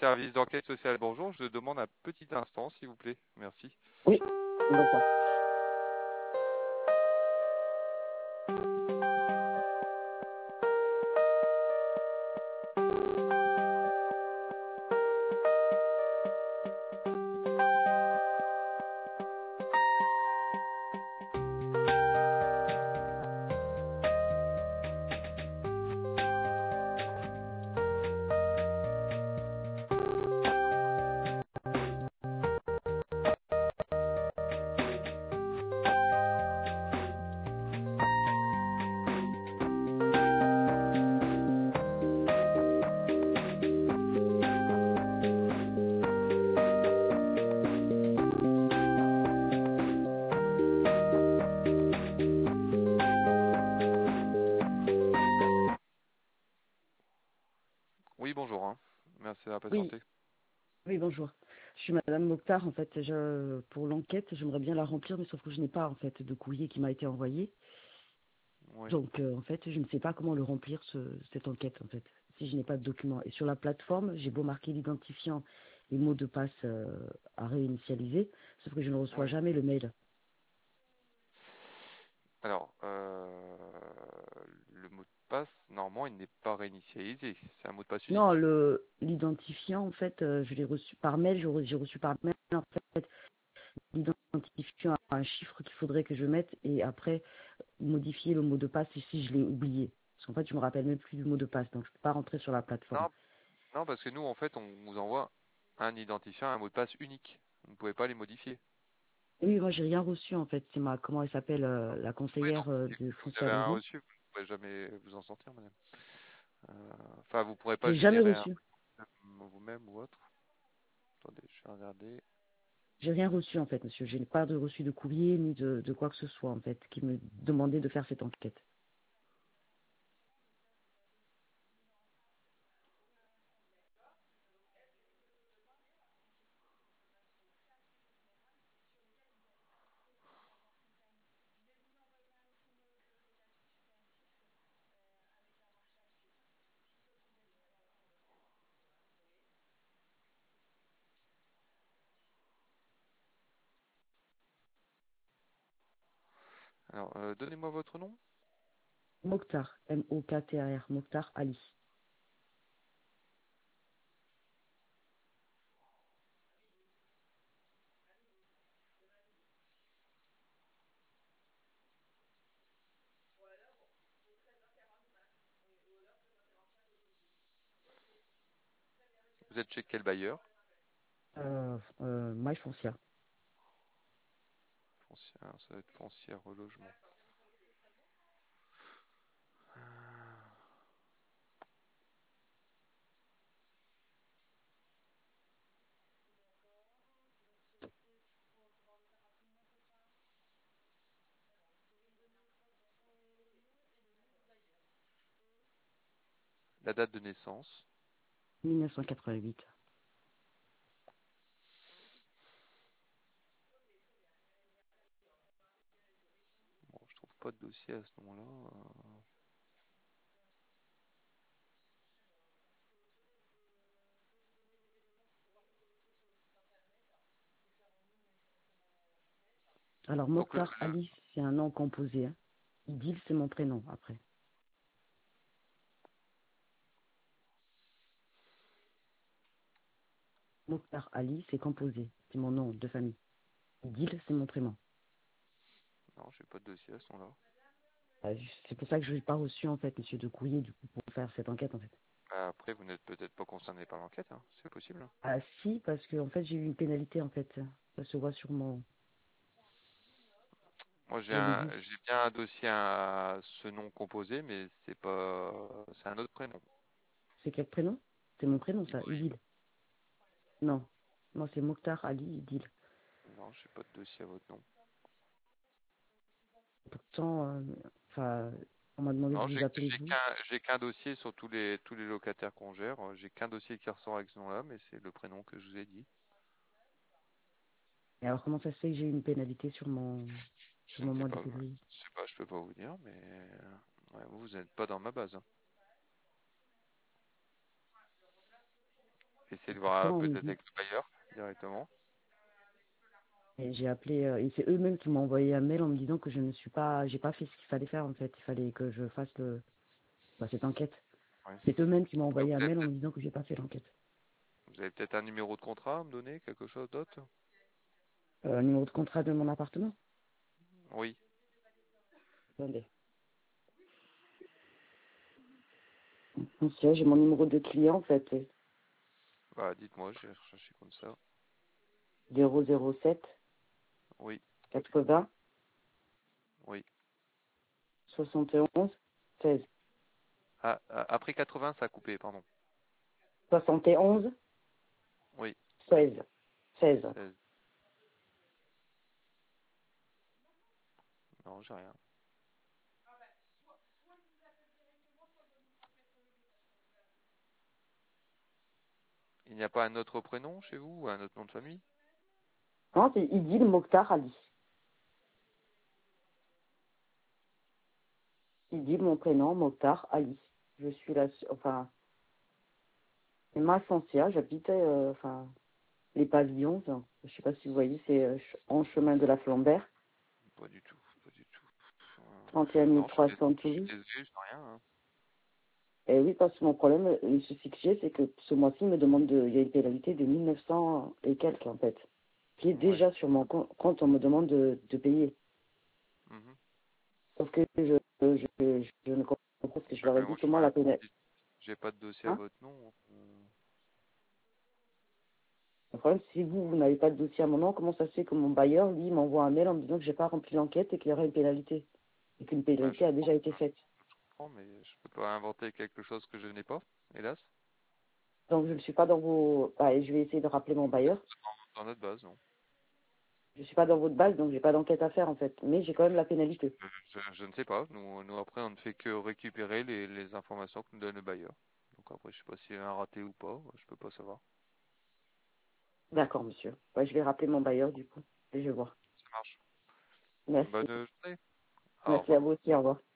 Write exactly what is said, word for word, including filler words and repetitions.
service d'enquête sociale. Bonjour, je demande un petit instant, s'il vous plaît. Merci. Oui, d'accord. Oui, bonjour, hein. Merci d'avoir Oui, patienté. oui, bonjour. Je suis Madame Mokhtar, en fait, je, pour l'enquête, j'aimerais bien la remplir, mais sauf que je n'ai pas, en fait, de courrier qui m'a été envoyé. Oui. Donc, euh, en fait, je ne sais pas comment le remplir, ce, cette enquête, en fait, si je n'ai pas de document. Et sur la plateforme, j'ai beau marquer l'identifiant et le mot de passe euh, à réinitialiser, sauf que je ne reçois Oui. jamais le mail. Alors, euh, le mot de passe, normalement, il n'est pas réinitialisé. C'est un mot de passe Non, unique. le l'identifiant, en fait, euh, je l'ai reçu par mail, j'ai re- j'ai reçu par mail, en fait, l'identifiant à un chiffre qu'il faudrait que je mette, et après, modifier le mot de passe si je l'ai oublié. Parce qu'en fait, je me rappelle même plus du mot de passe, donc je peux pas rentrer sur la plateforme. Non, non, parce que nous, en fait, on vous envoie un identifiant, un mot de passe unique. Vous ne pouvez pas les modifier. Et oui, moi, j'ai rien reçu, en fait. C'est ma, comment elle s'appelle, euh, la Oui, donc conseillère euh, si de vous Foncier avez un Horizon. reçu, vous ne pourrez jamais vous en sortir, madame. Euh, Enfin, vous ne pourrez pas J'ai jamais générer un reçu. vous-même ou autre. Attendez, je vais regarder. J'ai rien reçu, en fait, monsieur. Je n'ai pas de reçu de courrier, ni de, de quoi que ce soit, en fait, qui me demandait de faire cette enquête. Alors, euh, donnez-moi votre nom. Mokhtar, M O K T A R, Mokhtar Ali. Vous êtes chez quel bailleur? Euh, euh, Maï Foncia. Foncière, ça va être foncière relogement. La date de naissance. mille neuf cent quatre-vingt-huit. Bon, je trouve pas de dossier à ce moment-là. Euh, Alors, Donc, le, Mokhtar le- Ali, c'est un nom composé. Hein. Idil, c'est mon prénom, après. Mokhtar Ali, c'est composé. C'est mon nom de famille. Idil, c'est mon prénom. non, j'ai pas de dossier à ce moment-là. Euh, C'est pour ça que je n'ai pas reçu, en fait, monsieur de courrier, du coup, pour faire cette enquête, en fait. Bah, après, vous n'êtes peut-être pas concerné par l'enquête, hein. C'est possible, hein. Ah, si, parce que, en fait, j'ai eu une pénalité, en fait. Ça se voit sur mon, Moi, j'ai sur le un, but. j'ai bien un dossier à ce nom composé, mais c'est pas, c'est un autre prénom. C'est quel prénom? C'est mon prénom, ça, Oui. Idil. Non. Moi, c'est Mokhtar Ali Idil. Non, j'ai pas de dossier à votre nom. Pourtant, euh, enfin, on m'a demandé de Non, vous j'ai appeler j'ai vous. qu'un j'ai qu'un dossier sur tous les tous les locataires qu'on gère. Euh, J'ai qu'un dossier qui ressort avec ce nom-là, mais c'est le prénom que je vous ai dit. Et alors, comment ça se fait que j'ai eu une pénalité sur mon, sur Je ne mon sais mois de pas. février? Je sais pas, je peux pas vous dire, mais euh, ouais, vous, vous n'êtes pas dans ma base, hein. Et essayer de voir euh, Pourtant, on me peut-être dit, avec le bailleur directement. et j'ai appelé, euh, et c'est eux-mêmes qui m'ont envoyé un mail en me disant que je ne suis pas, j'ai pas fait ce qu'il fallait faire en fait. Il fallait que je fasse le, bah, cette enquête. Ouais. C'est eux-mêmes qui m'ont Euh, envoyé un Vous avez mail en me peut-être disant que j'ai pas fait l'enquête. vous avez peut-être un numéro de contrat à me donner, quelque chose d'autre? Euh, numéro de contrat de mon appartement. Oui. Attendez. Monsieur, j'ai mon numéro de client en fait. Bah, dites-moi, je vais rechercher comme ça. zéro zéro sept Oui, quatre-vingts oui. soixante et onze seize. Ah, ah, après quatre-vingts, ça a coupé, pardon. soixante et onze Oui, seize. seize. seize. Non, j'ai rien. Il n'y a pas un autre prénom chez vous, ou un autre nom de famille? Non, c'est Idil Mokhtar Ali. Idil, mon prénom, Mokhtar Ali. Je suis là, enfin, c'est ma foncière, j'habite, euh, enfin, les pavillons, enfin, je sais pas si vous voyez, c'est euh, ch- en chemin de la Flambert, Pas du tout, pas du tout. Euh, trente et un non, je suis, trois dés- cents je suis Toulouse. désolé, je n'ai rien, hein. Et oui, parce que mon problème, le souci que j'ai, c'est que ce mois-ci, il me demande de, il y a une pénalité de mille neuf cents et quelques, en fait. Qui est Ouais. déjà sur mon com- compte, on me demande de, de payer. Mhm. Sauf que je, je, je, je ne comprends pas parce que je Ouais, leur ai mais dit moi, que je moi, la pénalité, suis j'ai pas de dossier à hein. votre nom. euh, Le problème, si vous, vous n'avez pas de dossier à mon nom, comment ça se fait que mon bailleur, lui, m'envoie un mail en me disant que j'ai pas rempli l'enquête et qu'il y aura une pénalité? Et qu'une bah, je pénalité a déjà comprends, été faite. je comprends, mais je peux pas inventer quelque chose que je n'ai pas, hélas. Donc, je ne suis pas dans vos... Bah, et je vais essayer de rappeler mon Vous êtes bailleur. dans notre base, non? Je suis pas dans votre base, donc j'ai pas d'enquête à faire, en fait. Mais j'ai quand même la pénalité. Je, je- je ne sais pas. Nous, nous, après, on ne fait que récupérer les, les informations que nous donne le bailleur. Donc après, je sais pas s'il y a un raté ou pas. Je peux pas savoir. D'accord, monsieur. Ouais, je vais rappeler mon bailleur, du coup. Et je vais voir. Ça marche. Merci. Bonne journée. Au Merci à revoir. vous aussi. Au revoir.